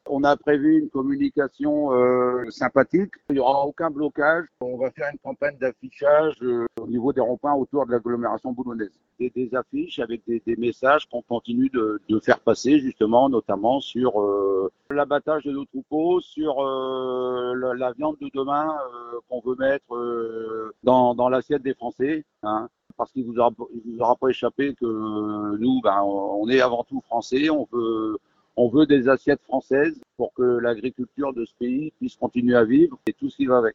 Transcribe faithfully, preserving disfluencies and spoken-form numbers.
On a prévu une communication euh, sympathique. Il n'y aura aucun blocage. On va faire une campagne d'affichage euh, au niveau des ronds-points autour de l'agglomération boulonnaise. Des, des affiches avec des, des messages qu'on continue de, de faire passer, justement, notamment sur euh, l'abattage de nos troupeaux, sur euh, la, la viande de demain euh, qu'on veut mettre euh, dans, dans l'assiette des Français. Hein, parce qu'il ne vous, vous aura pas échappé que euh, nous, ben, on est avant tout français. On veut On veut des assiettes françaises pour que l'agriculture de ce pays puisse continuer à vivre et tout ce qui va avec.